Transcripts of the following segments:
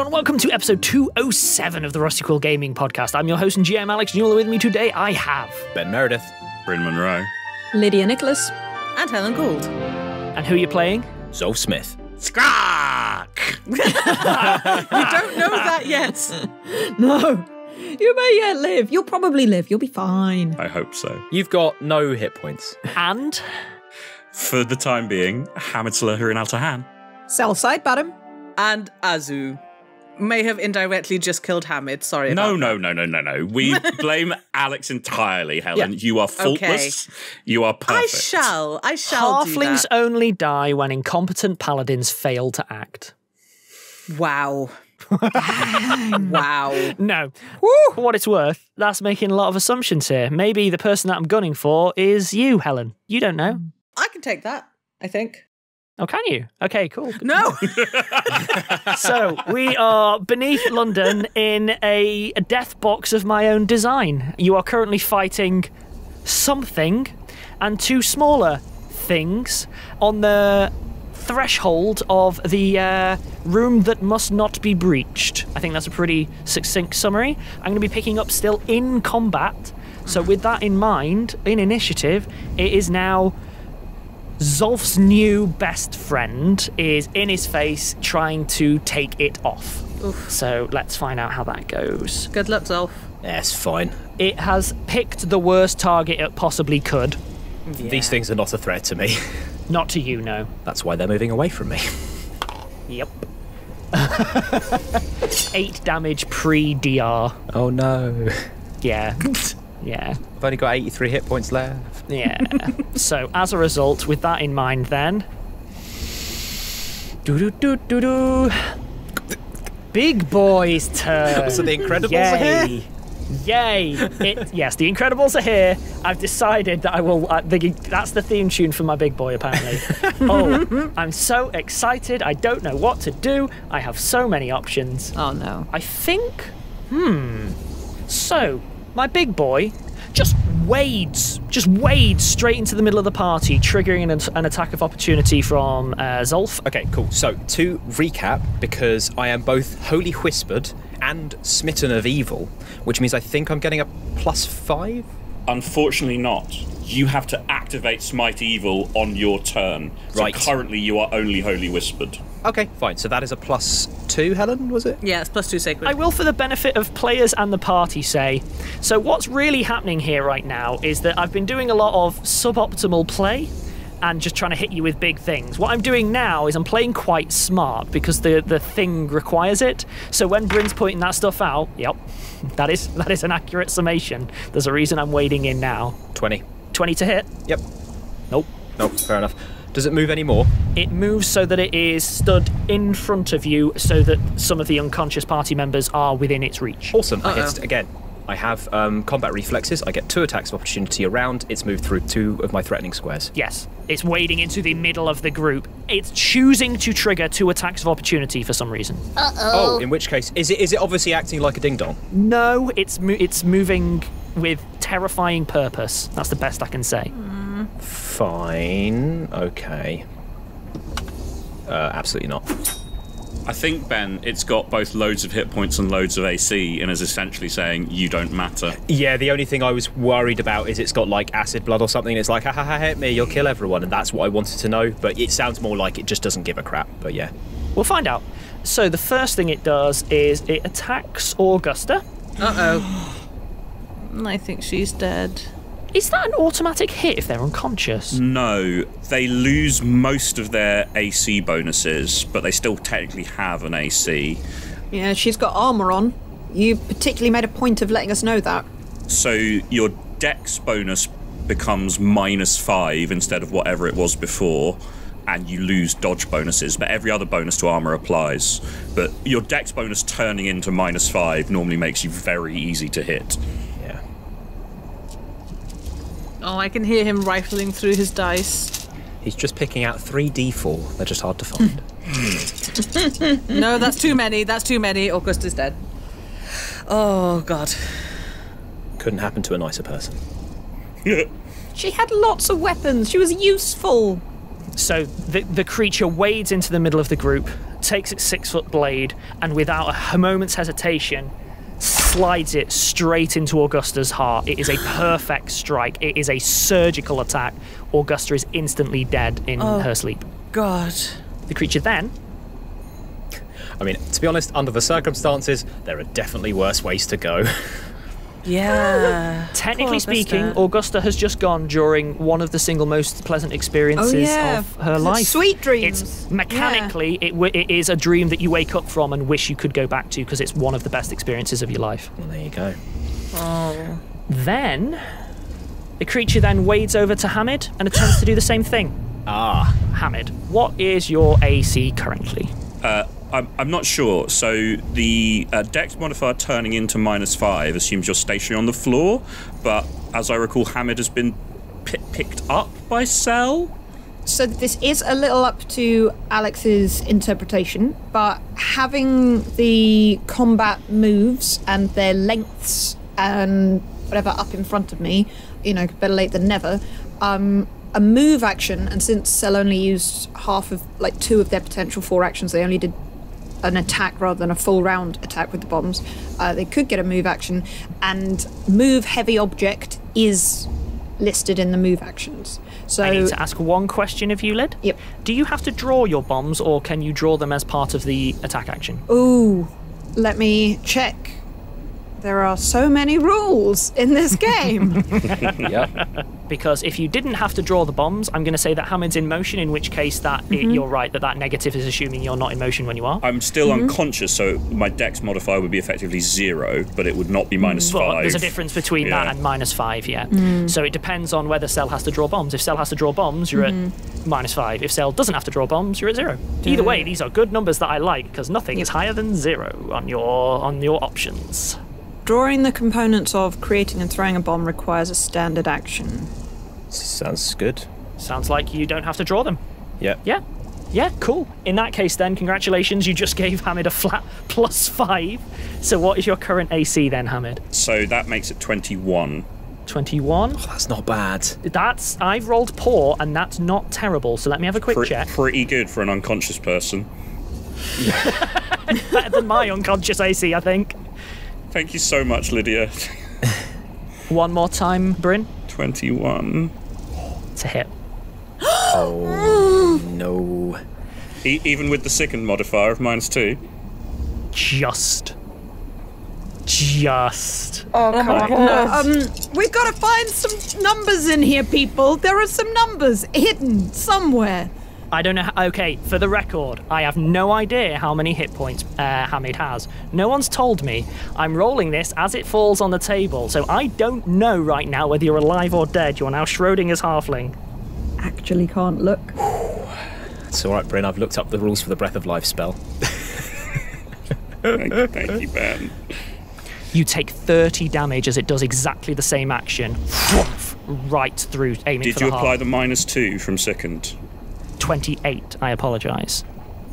everyone. Welcome to episode 207 of the Rusty Quill Gaming Podcast. I'm your host and GM, Alex, and you're with me today. I have Ben Meredith, Bryn Monroe, Lydia Nicholas, and Helen Gould. And who are you playing? Zolf Smith. Skrark! You don't know that yet. No, you may yet live. You'll probably live. You'll be fine. I hope so. You've got no hit points. And For the time being, Hamid Salaher in Altahan. Southside Badham. And Azu may have indirectly just killed Hamid. Sorry No. about that. We blame Alex entirely, Helen. Yeah. You are faultless. Okay. You are perfect. I shall do halflings that. only die when incompetent paladins fail to act. Wow. Wow. No. For what it's worth, that's making a lot of assumptions here. Maybe the person that I'm gunning for is you, Helen. You don't know. I can take that, I think. Oh, can you? Okay, cool. No. So, we are beneath London in a death box of my own design. You are currently fighting something and two smaller things on the threshold of the room that must not be breached. I think that's a pretty succinct summary. I'm going to be picking up still in combat. So with that in mind, in initiative, it is now Zolf's new best friend is in his face trying to take it off. Oof. So let's find out how that goes. Good luck, Zolf. That's fine. It has picked the worst target it possibly could. Yeah. These things are not a threat to me. Not to you, no. That's why they're moving away from me. Yep. 8 damage pre-DR. Oh no. Yeah. Yeah. I've only got 83 hit points left. Yeah. So, as a result, with that in mind then... Do-do-do-do-do. Big boy's turn. So the Incredibles are here? Yay! Yes, the Incredibles are here. I've decided that I will... that's the theme tune for my big boy, apparently. Oh, I'm so excited. I don't know what to do. I have so many options. Oh no. I think... So, my big boy just wades straight into the middle of the party, triggering an attack of opportunity from Zolf. Okay, cool. So, to recap, because I am both Holy Whispered and Smitten of Evil, which means I think I'm getting a +5? Unfortunately not. You have to activate Smite Evil on your turn. So Right. currently you are only Holy Whispered. Okay, fine. So that is a +2, Helen, was it? Yeah, it's +2 sacred. I will, for the benefit of players and the party, say, so what's really happening here right now is that I've been doing a lot of suboptimal play and just trying to hit you with big things. What I'm doing now is I'm playing quite smart because the thing requires it. So when Bryn's pointing that stuff out, yep, that is an accurate summation. There's a reason I'm wading in now. 20. 20 to hit. Yep. Nope. Nope, fair enough. Does it move any more? It moves so that it is stood in front of you so that some of the unconscious party members are within its reach. Awesome. I hit it again. I have combat reflexes. I get 2 attacks of opportunity around. It's moved through 2 of my threatening squares. Yes, it's wading into the middle of the group. It's choosing to trigger 2 attacks of opportunity for some reason. Oh, in which case, is it obviously acting like a ding-dong? No, it's moving with terrifying purpose. That's the best I can say. Fine. Okay. Absolutely not. I think, Ben, it's got both loads of hit points and loads of AC and is essentially saying you don't matter. Yeah, the only thing I was worried about is it's got like acid blood or something. It's like, ha ha ha, hit me, you'll kill everyone. And that's what I wanted to know. But it sounds more like it just doesn't give a crap. But yeah. We'll find out. So the first thing it does is it attacks Augusta. I think she's dead. Is that an automatic hit if they're unconscious? No, they lose most of their AC bonuses, but they still technically have an AC. Yeah, she's got armour on. You particularly made a point of letting us know that. So your Dex bonus becomes -5 instead of whatever it was before, and you lose dodge bonuses, but every other bonus to armor applies. But your Dex bonus turning into -5 normally makes you very easy to hit. Yeah. Oh, I can hear him rifling through his dice. He's just picking out 3d4. They're just hard to find. No, that's too many. That's too many. Augusta's dead. Oh, God. Couldn't happen to a nicer person. She had lots of weapons. She was useful. So the creature wades into the middle of the group, takes its 6-foot blade, and without a moment's hesitation, slides it straight into Augusta's heart. It is a perfect strike. It is a surgical attack. Augusta is instantly dead in her sleep. God. The creature then... I mean, to be honest, under the circumstances, there are definitely worse ways to go. Yeah. Technically Poor speaking, Augusta. Augusta has just gone during one of the single most pleasant experiences of her life. Sweet dreams. It's mechanically, it is a dream that you wake up from and wish you could go back to because it's one of the best experiences of your life. Well, there you go. Oh. Then, the creature then wades over to Hamid and attempts to do the same thing. Hamid, what is your AC currently? I'm not sure. So the dex modifier turning into -5 assumes you're stationary on the floor, but as I recall, Hamid has been picked up by Cell. So this is a little up to Alex's interpretation, but having the combat moves and their lengths and whatever up in front of me, better late than never. A move action, and since Cell only used half of, 2 of their potential 4 actions, they only did an attack rather than a full round attack with the bombs. They could get a move action, and move heavy object is listed in the move actions. So I need to ask one question of you, Lid. Yep. Do you have to draw your bombs, or can you draw them as part of the attack action? Ooh, let me check. There are so many rules in this game. Yep. Because if you didn't have to draw the bombs, I'm going to say that Hamid's in motion, in which case you're right, that negative is assuming you're not in motion when you are. I'm still unconscious, so my dex modifier would be effectively 0, but it would not be -5. Well, there's a difference between that and -5, yeah. So it depends on whether Cell has to draw bombs. If Cell has to draw bombs, you're at -5. If Cell doesn't have to draw bombs, you're at 0. Either way, these are good numbers that I like, because nothing is higher than 0 on your options. Drawing the components of creating and throwing a bomb requires a standard action. Sounds good. Sounds like you don't have to draw them. Yeah. Yeah, cool. In that case then, congratulations, you just gave Hamid a flat +5. So what is your current AC then, Hamid? So that makes it 21. 21? Oh, that's not bad. I've rolled poor, and that's not terrible, so let me have a quick check. Pretty good for an unconscious person. Better than my unconscious AC, I think. Thank you so much, Lydia. One more time, Bryn. 21. To hit. Oh, no. Even with the second modifier of -2? Just. Oh, come on. We've got to find some numbers in here, people. There are some numbers hidden somewhere. I don't know. Okay, for the record, I have no idea how many hit points Hamid has. No one's told me. I'm rolling this as it falls on the table, so I don't know right now whether you're alive or dead. You're now Schrodinger's halfling. Actually can't look. It's all right, Bryn. I've looked up the rules for the Breath of Life spell. Thank you, Ben. You take 30 damage as it does exactly the same action. Right through, aiming Did for the you heart. apply the -2 from second? 28, I apologise.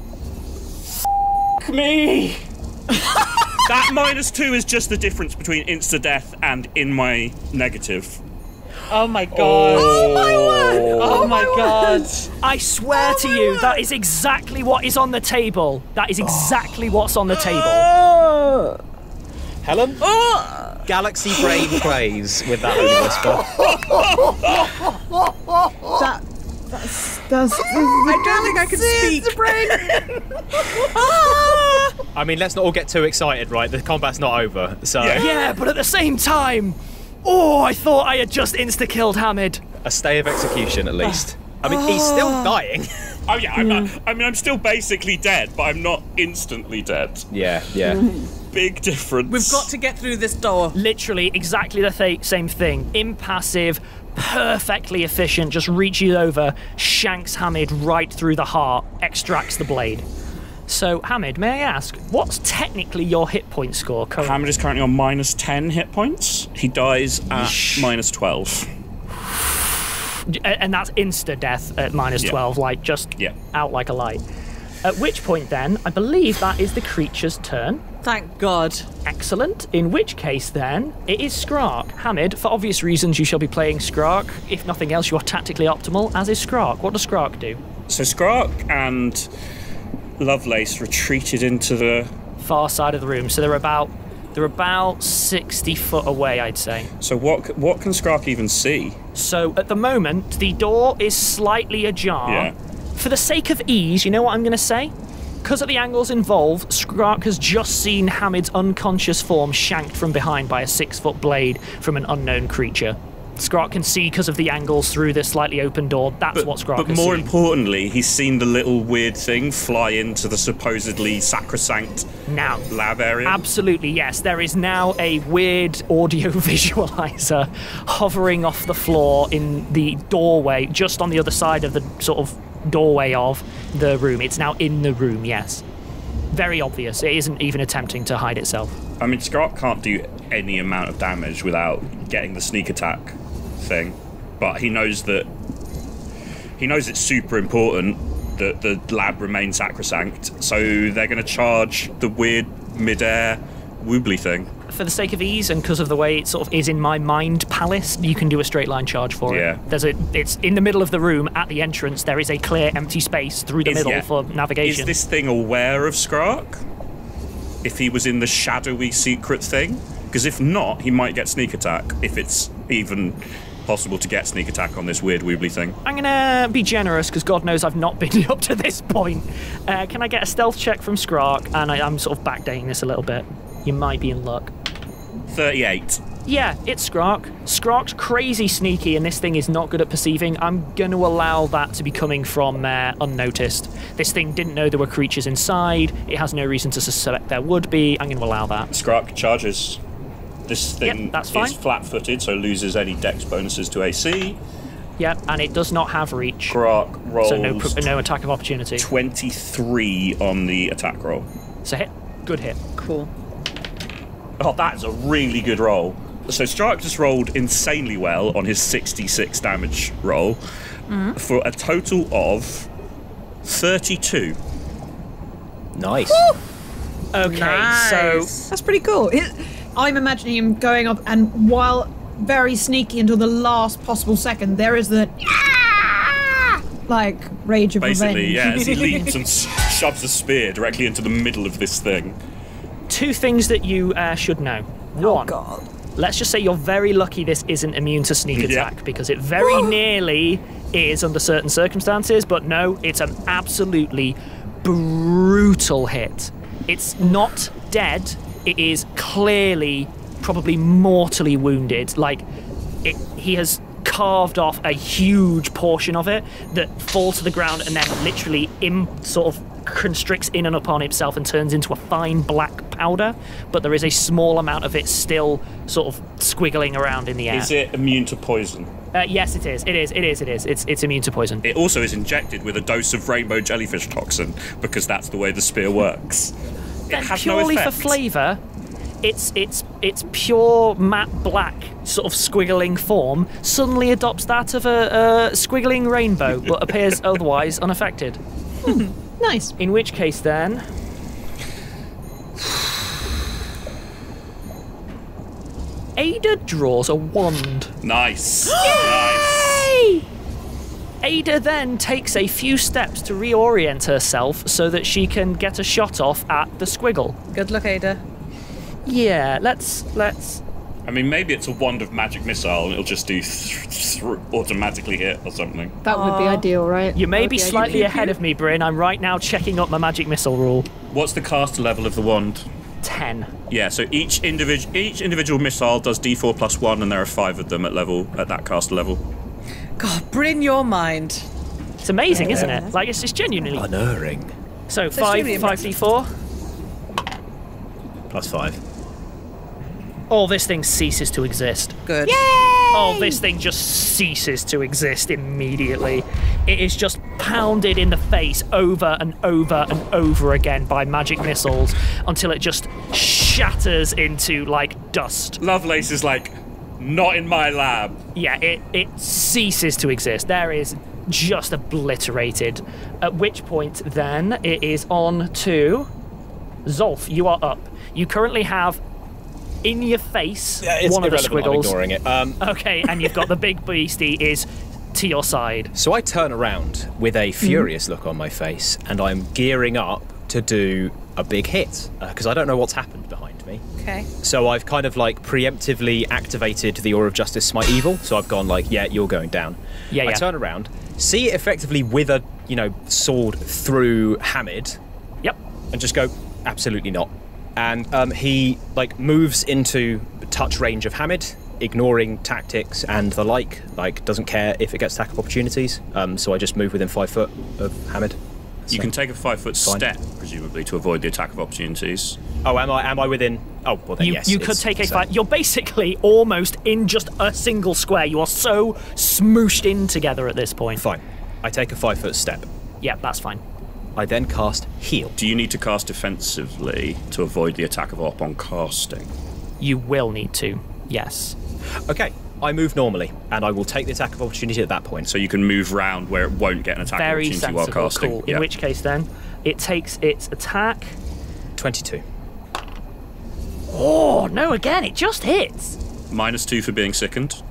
Me! That -2 is just the difference between insta-death and in my negative. Oh my god. Oh my word! Oh my god. I swear to you, that is exactly what is on the table. That is exactly what's on the table. Helen? Galaxy Brain plays with that holy whisper. I don't think I can speak. I mean, let's not all get too excited, right? The combat's not over, so... Yeah, but at the same time, I thought I had just insta-killed Hamid. A stay of execution, at least. I mean, he's still dying. Oh yeah, I'm still basically dead, but I'm not instantly dead. Yeah. Big difference. We've got to get through this door. Literally exactly the same thing. Impassive, perfectly efficient, just reaches over, shanks Hamid right through the heart, extracts the blade. So, Hamid, may I ask, what's technically your hit point score currently? Hamid is currently on -10 hit points. He dies at -12. And that's insta-death at -12, like, just out like a light. At which point, then, I believe that is the creature's turn. Thank God. Excellent. In which case, then, it is Skrark. Hamid, for obvious reasons, you shall be playing Skrark. If nothing else, you are tactically optimal, as is Skrark. What does Skrark do? So Skrark and Lovelace retreated into the... Far side of the room, so they're about 60 foot away, I'd say. So what can Skrark even see? So at the moment, the door is slightly ajar. Yeah. For the sake of ease, you know what I'm going to say? Because of the angles involved, Skrark has just seen Hamid's unconscious form shanked from behind by a 6-foot blade from an unknown creature. Skrark can see because of the angles through the slightly open door. That's what Skrark But has more seen. importantly, he's seen the little weird thing fly into the supposedly sacrosanct Now, lab area. absolutely, yes. There is now a weird audio visualizer hovering off the floor in the doorway, just on the other side of the sort of doorway of the room. It's now in the room, yes. Very obvious. It isn't even attempting to hide itself. I mean, Skrark can't do any amount of damage without getting the sneak attack thing, but he knows it's super important that the lab remains sacrosanct, so they're going to charge the weird mid-air woobly thing. For the sake of ease and because of the way it sort of is in my mind palace, you can do a straight line charge for Yeah. it. It's in the middle of the room at the entrance. There is a clear empty space through the middle for navigation. Is this thing aware of Skrark? If he was in the shadowy secret thing? Because if not, he might get sneak attack, if it's even possible to get sneak attack on this weird woobly thing. I'm gonna be generous because God knows I've not been up to this point. Can I get a stealth check from Skrark? And I'm sort of backdating this a little bit. You might be in luck. 38. Yeah, it's Skrark. Skrark's crazy sneaky and this thing is not good at perceiving. I'm going to allow that to be coming from unnoticed. This thing didn't know there were creatures inside. It has no reason to suspect there would be. I'm going to allow that. Skrark charges. This thing Yep, that's fine. is flat-footed, so loses any dex bonuses to AC. Yep, and it does not have reach. Skrark rolls So no attack of opportunity. 23 on the attack roll. So hit. Good hit. Cool. Oh, that's a really good roll. So Skrark just rolled insanely well on his 66 damage roll for a total of 32. Nice. Okay, Nice. That's pretty cool. I'm imagining him going up, and while very sneaky until the last possible second, there is the like rage of Basically, revenge. yeah, as he leaps and shoves a spear directly into the middle of this thing. two things that you should know. One, God. let's just say you're very lucky this isn't immune to sneak Yeah. attack, because it very nearly is under certain circumstances, but no, it's an absolutely brutal hit. It's not dead, it is clearly, probably mortally wounded. Like, he has carved off a huge portion of it that falls to the ground and then literally sort of constricts in and upon itself and turns into a fine black powder, but there is a small amount of it still sort of squiggling around in the air. Is it immune to poison? Yes, it is. It is. It's immune to poison. It also is injected with a dose of rainbow jellyfish toxin, because that's the way the spear works. Then It has no purely for effect. flavour, it's pure matte black sort of squiggling form suddenly adopts that of a squiggling rainbow, but appears otherwise unaffected. Nice. In which case, then, Ada draws a wand. Nice. Nice. Ada then takes a few steps to reorient herself so that she can get a shot off at the squiggle. Good luck, Ada. Yeah, let's. I mean, maybe it's a wand of magic missile and it'll just do automatically hit or something. That would be ideal, right? You may be Okay, slightly pew, ahead pew. of me, Bryn. I'm right now checking up my magic missile rule. What's the caster level of the wand? 10. Yeah, so each individual missile does D4 plus 1, and there are 5 of them at that caster level. God, bring your mind. It's amazing, isn't it? Like, it's just genuinely. Unerring. So, That's 5 really impressive. 5d4. Plus 5. Oh, this thing ceases to exist. Good. Oh, this thing just ceases to exist immediately. It is just pounded in the face over and over and over again by magic missiles until it just shatters into, like, dust. Lovelace is like, not in my lab. Yeah, it ceases to exist. There is just obliterated. At which point, then, it is on to Zolf. You are up. You currently have in your face It's one of the irrelevant, I'm squiggles. ignoring it. Okay, and you've got the big beastie is to your side. So I turn around with a furious look on my face, and I'm gearing up to do a big hit because I don't know what's happened behind me. Okay. So I've kind of like preemptively activated the Aura of Justice, Smite Evil. So I've gone like, yeah, you're going down. Yeah, I turn around, see it effectively with a sword through Hamid, Yep. and just go, absolutely not. And he like moves into touch range of Hamid, ignoring tactics and the like doesn't care if it gets attack opportunities. So I just move within 5 foot of Hamid. You So- can take a 5-foot Fine. step, presumably, to avoid the attack of opportunities. Oh, am I within? Oh, well then yes. You could it's take a the same. fight. You're basically almost in just a single square. You are so smooshed in together at this point. Fine. I take a 5-foot step. Yeah, that's fine. I then cast Heal. Do you need to cast defensively to avoid the attack of op on casting? You will need to. Yes. Okay. I move normally, and I will take the attack of opportunity at that point. So you can move round where it won't get an attack of Very opportunity while sensible. casting. Cool. Yeah. In which case, then, it takes its attack. 22. Oh, no, again, it just hits. -2 for being sickened.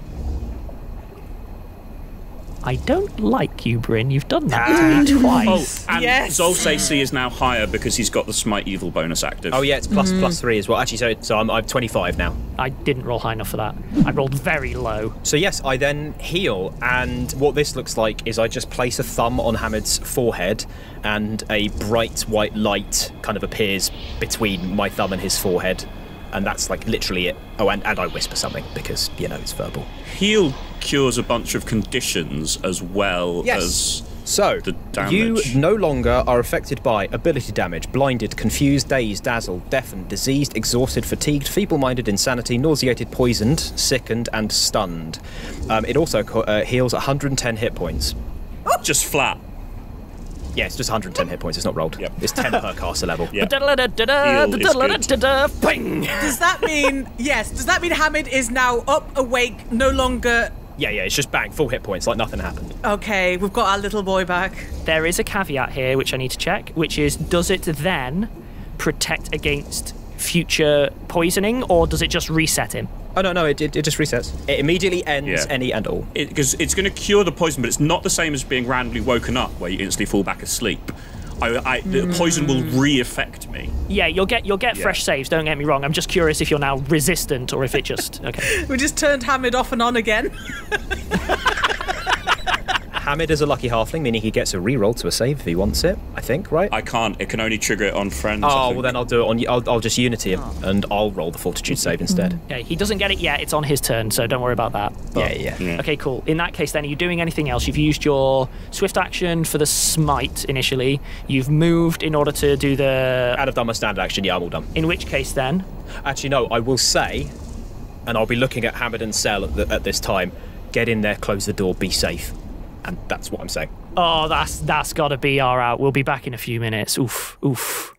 I don't like you, Bryn. You've done that to me twice. And Yes. Zolf's AC is now higher because he's got the Smite Evil bonus active. Oh yeah, it's +3 as well. Actually, so I'm 25 now. I didn't roll high enough for that. I rolled very low. So yes, I then heal, and what this looks like is I just place a thumb on Hamid's forehead, and a bright white light kind of appears between my thumb and his forehead, and that's like literally it. Oh, and I whisper something because it's verbal. Heal cures a bunch of conditions as well as So, the you damage. no longer are affected by ability damage, blinded, confused, dazed, dazzled, deafened, diseased, exhausted, fatigued, feeble-minded, insanity, nauseated, poisoned, sickened, and stunned. It also heals 110 hit points. Just flat. Yeah, it's just 110 hit points. It's not rolled. Yep. It's 10 per caster level. Yeah. Da-da-da-da-da, Heal is da-da-da-da-da, bing! Does that mean Does that mean Hamid is now up, awake, no longer? Yeah, it's just bang, full hit points, like nothing happened. Okay, we've got our little boy back. There is a caveat here which I need to check, which is, does it then protect against future poisoning, or does it just reset him? Oh, no, it just resets. It immediately ends Yeah. any and all. Because it's going to cure the poison, but it's not the same as being randomly woken up where you instantly fall back asleep. The poison will re-affect me. Yeah, you'll get fresh saves, don't get me wrong. I'm just curious if you're now resistant or if it just... Okay. We just turned Hamid off and on again. Hamid is a lucky halfling, meaning he gets a reroll to a save if he wants it, I think, right? I can't. It can only trigger it on friends. I Oh, think. well then I'll do it on... I'll just Unity him, and I'll roll the Fortitude save instead. Okay, he doesn't get it yet. It's on his turn, so don't worry about that. But- Yeah. Yeah. Okay, cool. In that case, then, are you doing anything else? You've used your swift action for the smite initially. You've moved in order to do the... And I've done my standard action, yeah, I'm all done. In which case, then... Actually, no, I will say, and I'll be looking at Hamid and Sel at this time, get in there, close the door, be safe. And that's what I'm saying. Oh, that's got to be our out. We'll be back in a few minutes. Oof, oof.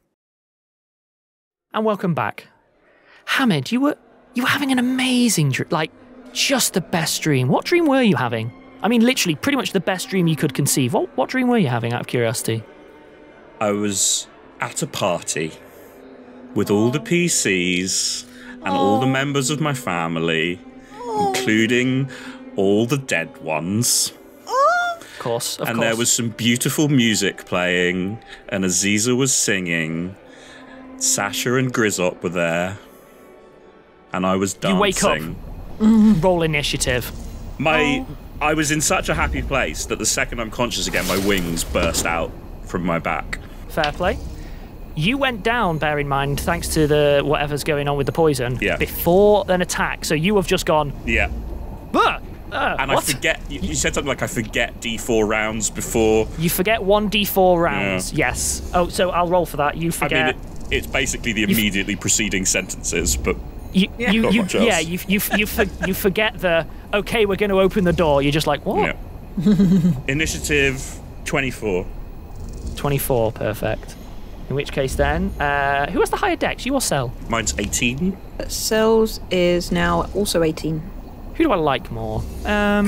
And welcome back. Hamid, you were having an amazing dream, like just the best dream. What dream were you having? I mean, literally, pretty much the best dream you could conceive. What dream were you having, out of curiosity? I was at a party with all the PCs and all the members of my family, including all the dead ones. Of course, of And course. there was some beautiful music playing, and Aziza was singing. Sasha and Grizzop were there, and I was dancing. You wake up. Roll initiative. I was in such a happy place that the second I'm conscious again, my wings burst out from my back. Fair play. You went down, bear in mind, thanks to the whatever's going on with the poison, Yeah. before an attack. So you have just gone, Yeah. And what? I forget, you said something like I forget D4 rounds before. You forget 1d4 rounds. Yes. Oh, so I'll roll for that. You I forget. mean, it's basically the immediately preceding sentences, but Not much else. yeah. You forget the. Okay, we're going to open the door. You're just like, what? yeah. Initiative 24. 24, perfect. In which case, then, who has the higher dex? You or Sel? Mine's 18. Cells is now also 18. Who do I like more? I'm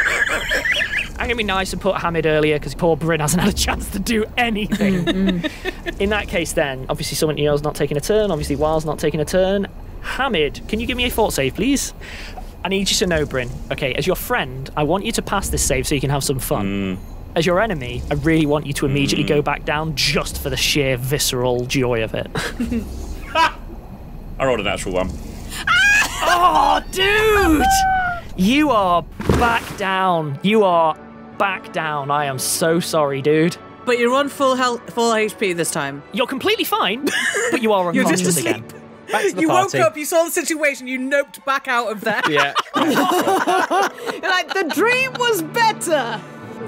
gonna be nice and put Hamid earlier because poor Bryn hasn't had a chance to do anything. In that case, then, obviously someone not taking a turn. Obviously, Wile's not taking a turn. Hamid, can you give me a fort save, please? I need you to know, Bryn, okay, as your friend, I want you to pass this save so you can have some fun. As your enemy, I really want you to immediately go back down just for the sheer visceral joy of it. I rolled a natural 1. Oh, dude! You are back down. You are back down. I am so sorry, dude. But you're on full HP this time. You're completely fine, but you are You're just unconscious asleep. again. Back to the You party. woke up, you saw the situation, you noped back out of there. Yeah. You're like, the dream was better.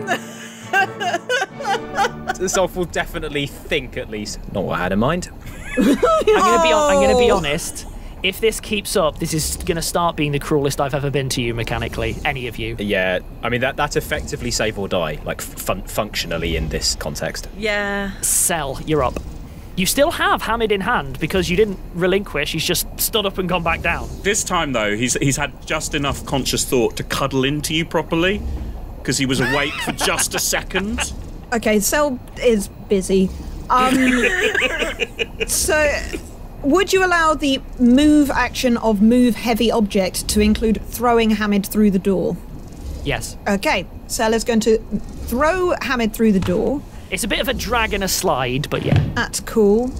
Zolf will definitely think, at least, not what I had in mind. I'm gonna be honest. If this keeps up, this is gonna start being the cruelest I've ever been to you mechanically. Any of you. Yeah, I mean, that's effectively save or die, like functionally in this context. Yeah. Cell, you're up. You still have Hamid in hand because you didn't relinquish. He's just stood up and gone back down. This time, though, he's had just enough conscious thought to cuddle into you properly, because he was awake for just a second. Okay, Cell is busy. So, would you allow the move action of move heavy object to include throwing Hamid through the door? Yes. Okay, Cell is going to throw Hamid through the door. It's a bit of a drag and a slide, but yeah. That's cool.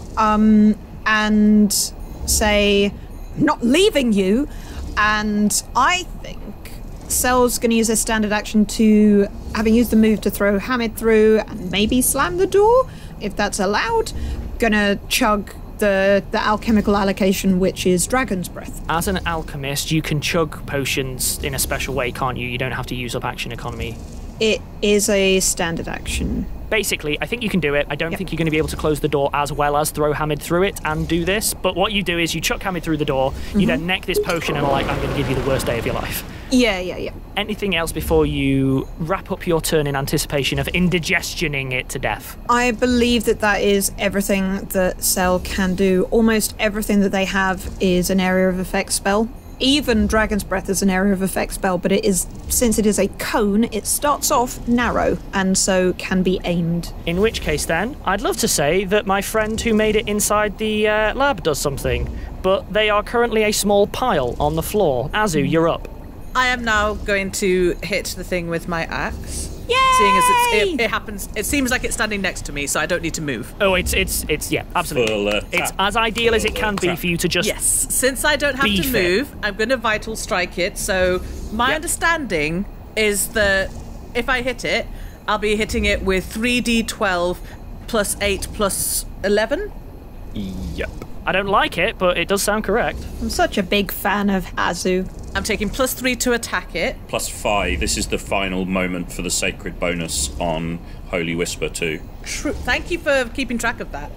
And say, not leaving you. And I think Cell's going to use a standard action to, having used the move to throw Hamid through and maybe slam the door, if that's allowed. Gonna chug the alchemical allocation, which is Dragon's Breath. As an alchemist, you can chug potions in a special way, can't you? You don't have to use up action economy. It is a standard action. Basically, I think you can do it. I don't think you're going to be able to close the door as well as throw Hamid through it and do this. But what you do is you chuck Hamid through the door, you then neck this potion and are like, I'm going to give you the worst day of your life. Yeah. Anything else before you wrap up your turn in anticipation of indigestioning it to death? I believe that is everything that Cell can do. Almost everything that they have is an area of effect spell. Even Dragon's Breath is an area of effect spell, but it is, since it is a cone, it starts off narrow and so can be aimed. In which case then, I'd love to say that my friend who made it inside the lab does something, but they are currently a small pile on the floor. Azu, you're up. I am now going to hit the thing with my axe. Yay! Seeing as it happens, it seems like it's standing next to me, so I don't need to move. Oh, it's yeah, absolutely. Full attack. It's as ideal as it can be attack. for you to just Yes, since I don't have to Beef it. move, I'm going to vital strike it. So my understanding is that if I hit it, I'll be hitting it with 3d12 plus 8 plus 11. Yep. I don't like it, but it does sound correct. I'm such a big fan of Azu. I'm taking plus 3 to attack it. Plus 5. This is the final moment for the sacred bonus on Holy Whisper 2. True. Thank you for keeping track of that.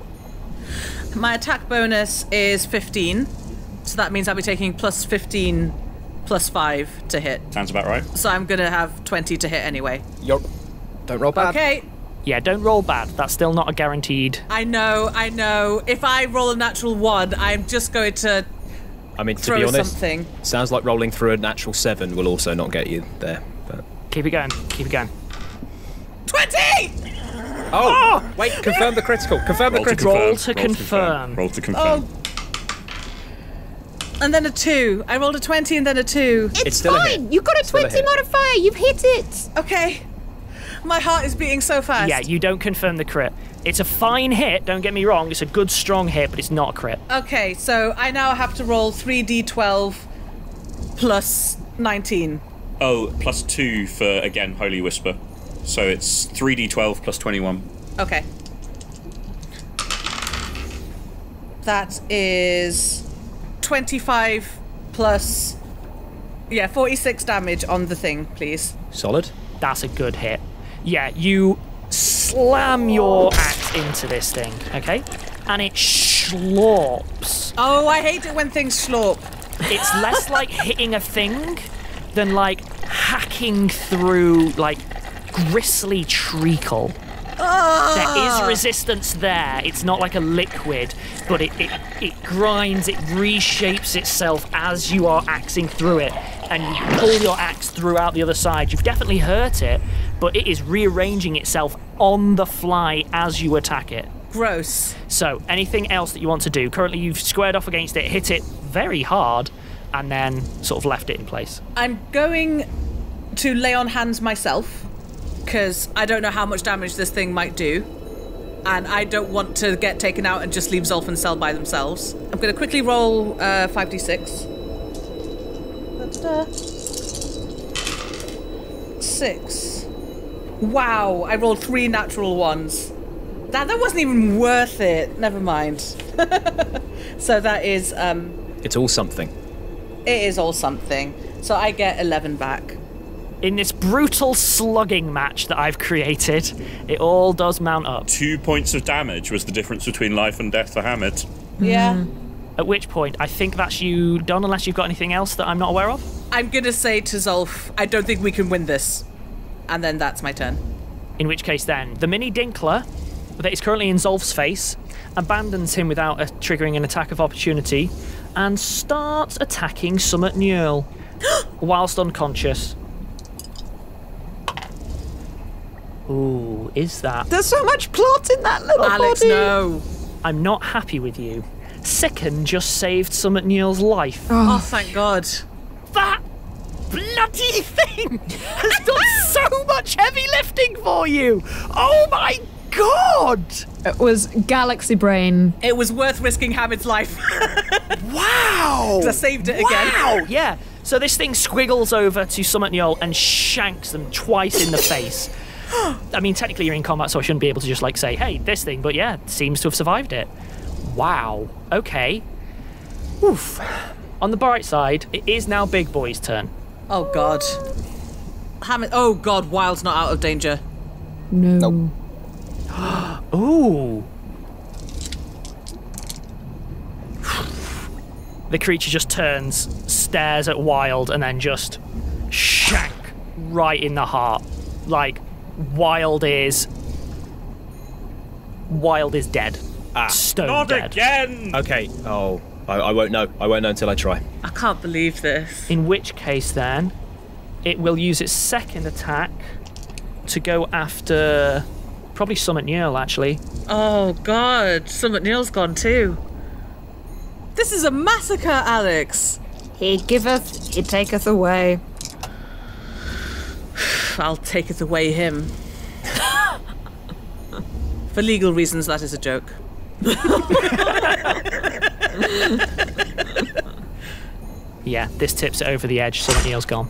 My attack bonus is 15, so that means I'll be taking plus 15 plus 5 to hit. Sounds about right. So I'm going to have 20 to hit anyway. Yup. Don't roll bad. Okay. Yeah, don't roll bad. That's still not a guaranteed. I know. If I roll a natural 1, I'm just going to I mean, to throw be honest, something. sounds like rolling through a natural 7 will also not get you there. But Keep it going. 20! oh, wait, confirm the critical. Confirm the Roll to critical. Roll to confirm. Roll to confirm. And then a 2. I rolled a 20 and then a 2. It's still a hit. fine. You've got a Still a 20 hit. modifier. You've hit it. Okay. My heart is beating so fast. Yeah, you don't confirm the crit. It's a fine hit, don't get me wrong. It's a good, strong hit, but it's not a crit. Okay, so I now have to roll 3d12 plus 19. Oh, plus 2 for, again, Holy Whisper. So it's 3d12 plus 21. Okay. That is 25 plus... Yeah, 46 damage on the thing, please. Solid. That's a good hit. Yeah, you slam your axe into this thing, okay? And it slorps. Oh, I hate it when things slurp. It's less like hitting a thing than like hacking through like gristly treacle. There is resistance there. It's not like a liquid, but it grinds, it reshapes itself as you are axing through it, and you pull your axe throughout the other side. You've definitely hurt it, but it is rearranging itself on the fly as you attack it. Gross. So, anything else that you want to do? Currently, you've squared off against it, hit it very hard. and then sort of left it in place. I'm going to lay on hands myself, because I don't know how much damage this thing might do. And I don't want to get taken out and just leave Zolf and Cell by themselves. I'm going to quickly roll 5d6. 6. Wow, I rolled 3 natural ones. That wasn't even worth it. Never mind. So that is... It's all something. It is all something. So I get 11 back. In this brutal slugging match that I've created, it all does mount up. 2 points of damage was the difference between life and death for Hamid. Yeah. At which point, I think that's you done, unless you've got anything else that I'm not aware of. I'm going to say to Zolf, I don't think we can win this. And then that's my turn. In which case then, the mini Dinkler that is currently in Zolf's face abandons him without triggering an attack of opportunity and starts attacking Summit Newell whilst unconscious. Ooh, is that? There's so much plot in that little Alex, body. no. I'm not happy with you. Sicken just saved Summit Newell's life. Oh, thank God. That bloody thing has done so much heavy lifting for you. Oh my God! It was Galaxy Brain. It was worth risking Hamid's life. Wow! I saved it again. Wow! Yeah. So this thing squiggles over to Summit Newell and shanks them twice in the face. I mean, technically you're in combat, so I shouldn't be able to just like say, hey, this thing, but yeah, seems to have survived it. Wow. Okay. Oof. On the bright side, it is now Big Boy's turn. Oh, God. Hamid. Oh, God, Wild's not out of danger. No. Ooh. The creature just turns, stares at Wild, and then just shank right in the heart. Like, Wild is dead. Stone Not dead. again! Okay. Oh, I won't know. I won't know until I try. I can't believe this. In which case, then, it will use its second attack to go after probably Summit Newell, actually. Oh, God. Summit Newell's gone too. This is a massacre, Alex. He giveth, he taketh away. I'll taketh away him. For legal reasons, that is a joke. Yeah, this tips it over the edge. Summit Newell's gone.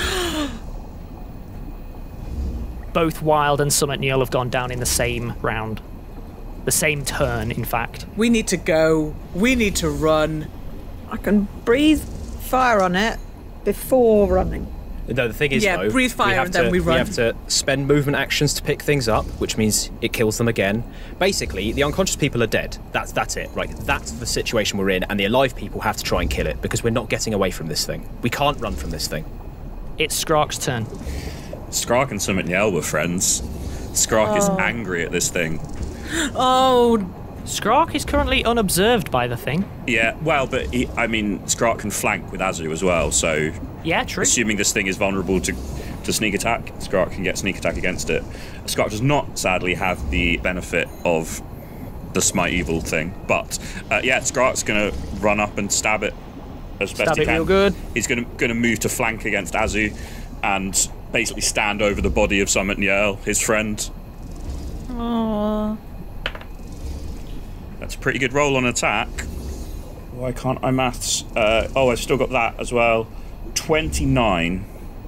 Both Wild and Summit Newell have gone down in the same round. The same turn, in fact. We need to go. We need to run. I can breathe fire on it before running. No, the thing is, Yeah, though, breathe fire we have and then to, we run. have to spend movement actions to pick things up, which means it kills them again. Basically, the unconscious people are dead. That's it, right? That's the situation we're in, and the alive people have to try and kill it, because we're not getting away from this thing. We can't run from this thing. It's Skrark's turn. Skrark and Summit Newell were friends. Skrark is angry at this thing. Oh, Skrark is currently unobserved by the thing. Yeah, well, but Skrark can flank with Azu as well, so Yeah, true. assuming this thing is vulnerable to sneak attack, Skrark can get sneak attack against it. Skrark does not, sadly, have the benefit of the Smite Evil thing, but yeah, Skrark's going to run up and stab it as best Stab he it can. real good. He's going to move to flank against Azu and basically stand over the body of Summit Newell, his friend. Aww. That's a pretty good roll on attack. Why can't I maths? I've still got that as well. 29.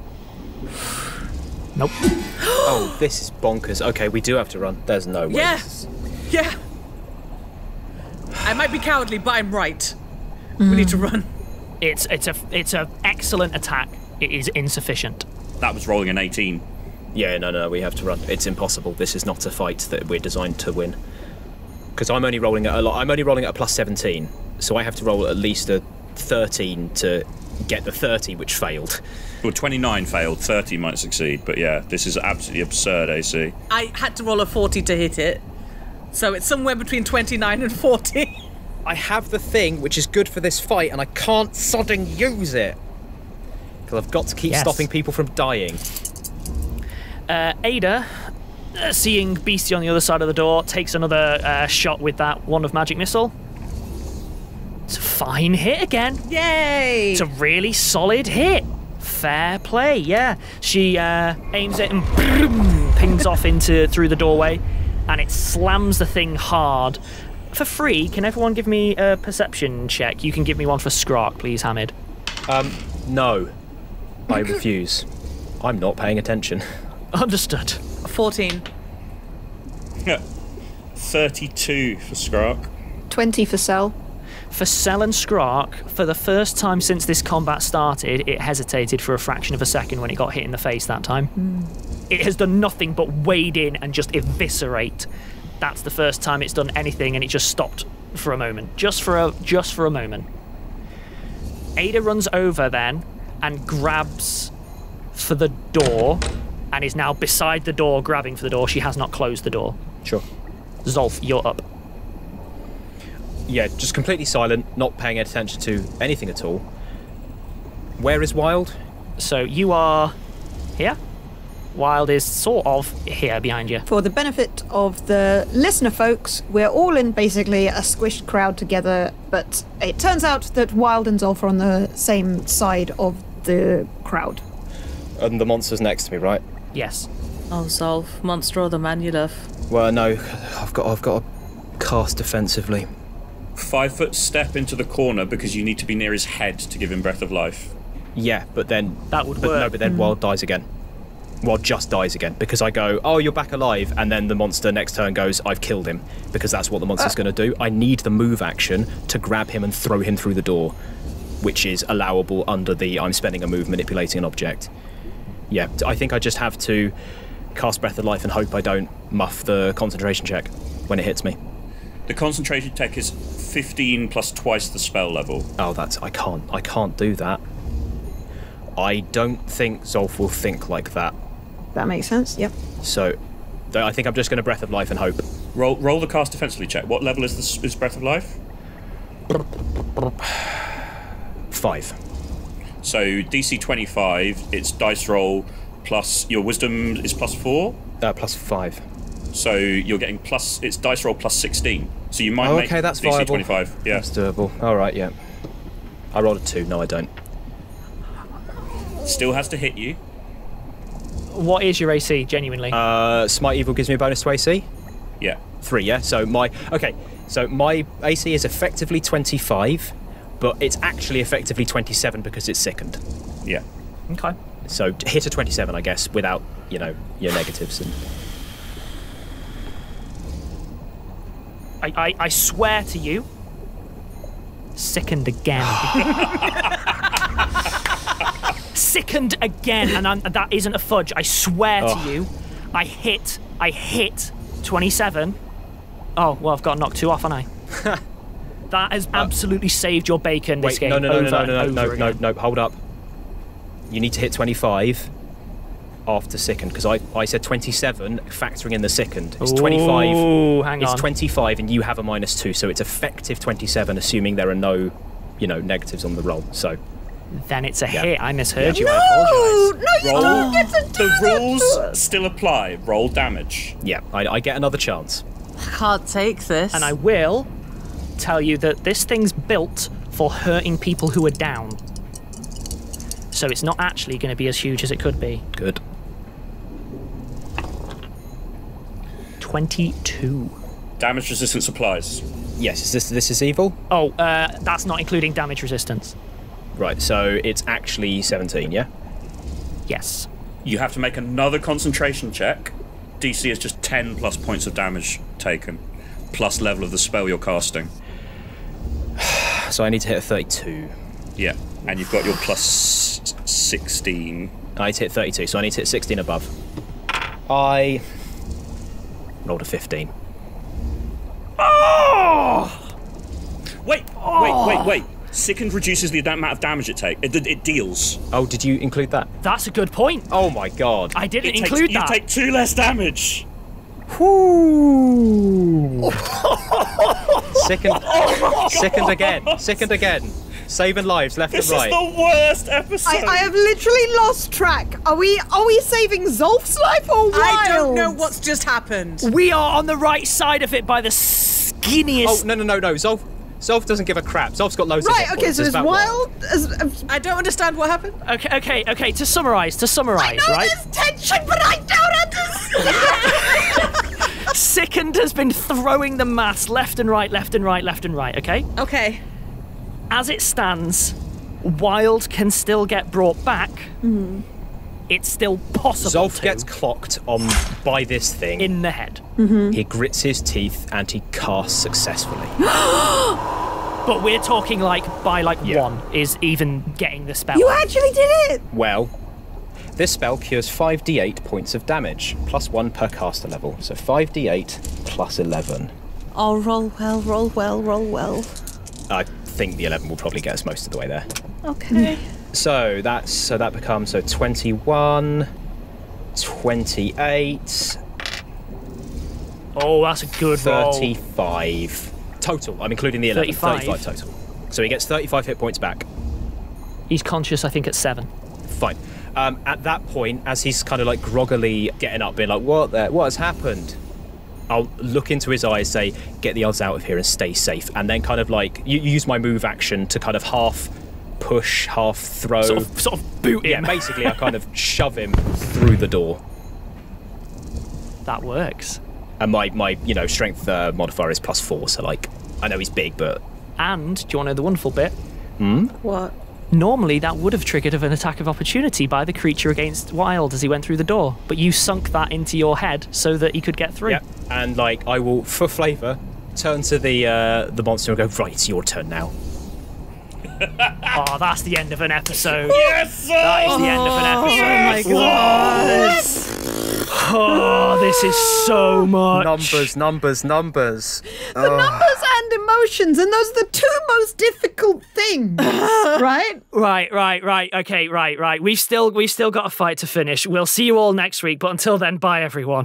Nope. Oh, this is bonkers. Okay, we do have to run. There's no way. Yeah. Yeah. I might be cowardly, but I'm right. We need to run. It's a excellent attack. It is insufficient. That was rolling an 18. Yeah, no, we have to run. It's impossible. This is not a fight that we're designed to win. Because I'm only rolling at a plus 17, so I have to roll at least a 13 to get the 30, which failed. Well, 29 failed, 30 might succeed, but yeah, this is absolutely absurd, AC. I had to roll a 40 to hit it. So it's somewhere between 29 and 40. I have the thing which is good for this fight, and I can't sodding use it. Because I've got to keep stopping people from dying. Ada, seeing Beastie on the other side of the door, takes another shot with that wand of magic missile. It's a fine hit again. Yay! It's a really solid hit. Fair play, yeah. She aims it and boom, pings off through the doorway, and it slams the thing hard. For free, can everyone give me a perception check? You can give me one for Skrark, please, Hamid. No. I refuse. I'm not paying attention. Understood. 14. 32 for Skrark. 20 for Cell. For Cell and Skrark, for the first time since this combat started, it hesitated for a fraction of a second when it got hit in the face that time. It has done nothing but wade in and just eviscerate. That's the first time it's done anything, and it just stopped for a moment. Just for a moment. Ada runs over then and grabs for the door and is now beside the door grabbing for the door. She has not closed the door. Sure. Zolf, you're up. Yeah, just completely silent, not paying attention to anything at all. Where is Wild? So you are here. Wild is sort of here behind you. For the benefit of the listener folks, we're all in basically a squished crowd together, but it turns out that Wild and Zolf are on the same side of the crowd. And the monster's next to me, right? Yes. Oh, Zolf, monster or the man you love. Well, no, I've got to cast defensively. 5 foot step into the corner because you need to be near his head to give him breath of life. Yeah, but then That would but work. No, but then Wild dies again. Wild just dies again because I go, oh, you're back alive, and then the monster next turn goes, I've killed him, because that's what the monster's going to do. I need the move action to grab him and throw him through the door, which is allowable under the I'm spending a move manipulating an object. Yeah, I think I just have to cast Breath of Life and hope I don't muff the concentration check when it hits me. The concentration tech is 15 plus twice the spell level. Oh, I can't do that. I don't think Zolf will think like that. That makes sense, yep. So, I think I'm just going to Breath of Life and hope. Roll the cast defensively check. What level is Breath of Life? 5. So DC 25, it's dice roll plus your wisdom is plus 4. Plus 5. So you're getting it's dice roll plus 16. So you might Oh, make okay, that's DC viable. 25. Yeah. That's doable. All right, yeah. I rolled a 2. No, I don't. Still has to hit you. What is your AC, genuinely? Smite Evil gives me a bonus to AC. Yeah. 3, yeah. So my AC is effectively 25, but it's actually effectively 27 because it's sickened. Yeah. Okay. So hit a 27, I guess, without your negatives. And I swear to you, sickened again. Sickened again, and that isn't a fudge. I swear to you, I hit 27. Oh, well, I've got knocked 2 off, haven't I? That has absolutely saved your bacon this game. No, hold up. You need to hit 25 after sickened, because I said 27, factoring in the sickened. It's 25. Ooh, hang on. It's 25, and you have a -2, so it's effective 27, assuming there are no, negatives on the roll. So Then it's a hit. I misheard you. No, I apologise. no, you Roll. don't get to do The that to rules us. still apply. Roll damage. yeah, I get another chance. Can't take this. And I will tell you that this thing's built for hurting people who are down. So it's not actually going to be as huge as it could be. Good. 22. Damage resistance applies. Yes, this is evil. Oh, that's not including damage resistance. Right, so it's actually 17, yeah? Yes. You have to make another concentration check. DC is just 10 plus points of damage taken, plus level of the spell you're casting. So I need to hit a 32. Yeah, and you've got your plus 16. I need to hit 32, so I need to hit 16 above. I rolled a 15. Wait. Sickened reduces the amount of damage it takes. It deals. Oh, did you include that? That's a good point. Oh my god. I didn't You include that. take 2 less damage. Sickened again. Saving lives left This and right. is the worst episode. I have literally lost track. Are we saving Zolf's life or Wild? I don't know what's just happened. We are on the right side of it by the skinniest. Oh, no. Zolf doesn't give a crap. Zolf's got loads of Right, hit okay, points. so It's it's about wild. I don't understand what happened. Okay. To summarise, I know right? there's tension, but I don't understand. Sickened has been throwing the mass left and right, okay? Okay. As it stands, Wild can still get brought back. It's still possible Zolf to gets clocked by this thing. in the head. He grits his teeth and he casts successfully. But we're talking like by Yeah. one is even getting the spell. You actually did it. Well, this spell cures 5d8 points of damage, +1 per caster level. So 5d8 plus 11. Oh, roll well. I think the 11 will probably get us most of the way there. Okay. So that becomes 21, 28, Oh, that's a good roll. 35 total. I'm including the 11. 35. total. So he gets 35 hit points back. He's conscious, I think, at 7. Fine. At that point, as he's kind of like groggily getting up, being like, what has happened? I'll look into his eyes, say, get the odds out of here and stay safe. And then kind of like, use my move action to kind of half push, half throw. Sort of boot him. Yeah, basically I kind of shove him through the door. That works. And my strength modifier is +4, so like, I know he's big, but... And, do you want to know the wonderful bit? What? Normally, that would have triggered an attack of opportunity by the creature against Wild as he went through the door. But you sunk that into your head so that he could get through. Yeah, and like, I will, for flavour, turn to the monster and go, right, it's your turn now. Oh, that's the end of an episode. Yes! That is the end of an episode. Oh my god. Oh, this is so much. Numbers. Numbers and emotions, and those are the two most difficult things, right? Right. Okay, right. We've still got a fight to finish. We'll see you all next week, but until then, bye everyone.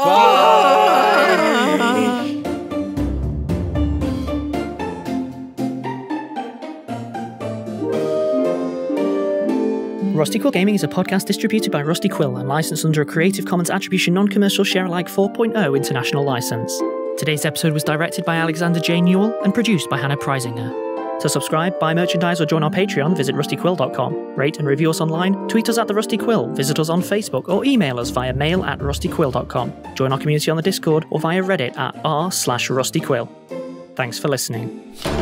Rusty Quill Gaming is a podcast distributed by Rusty Quill and licensed under a Creative Commons Attribution Non-Commercial Share-alike 4.0 international license. Today's episode was directed by Alexander J. Newell and produced by Hannah Preisinger. To subscribe, buy merchandise or join our Patreon, visit rustyquill.com. Rate and review us online, tweet us at The Rusty Quill, visit us on Facebook or email us via mail@rustyquill.com. Join our community on the Discord or via Reddit at r/rustyquill. Thanks for listening.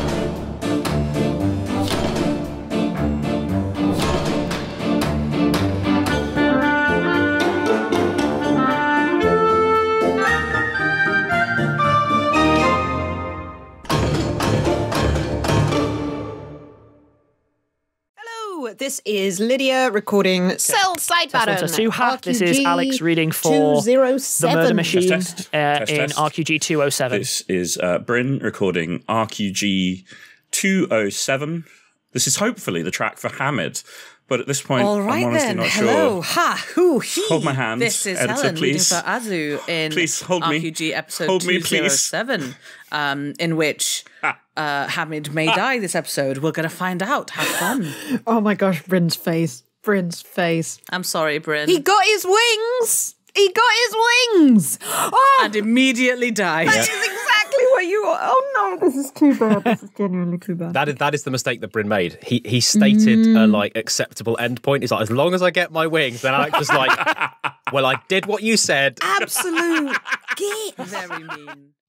This is Lydia recording Cell Side Baron. This is Alex reading for 207. The Murder Machine Test. in RQG 207. This is Bryn recording RQG 207. This is hopefully the track for Hamid, but at this point, All right I'm honestly then. not Hello. sure. Ha. Who. He. Hold my hand, This is editor, Helen please. reading for Azu in Please hold me. RQG episode Hold me, please. 207, in which Hamid may die this episode. We're going to find out. Have fun. Oh my gosh, Bryn's face. I'm sorry, Bryn. He got his wings. Oh, and immediately died. that is exactly what you. Oh no, this is too bad. This is genuinely too bad. That is the mistake that Bryn made. He stated a like acceptable endpoint. He's like, as long as I get my wings, then Alex was like, well, I did what you said. Absolute. Very mean.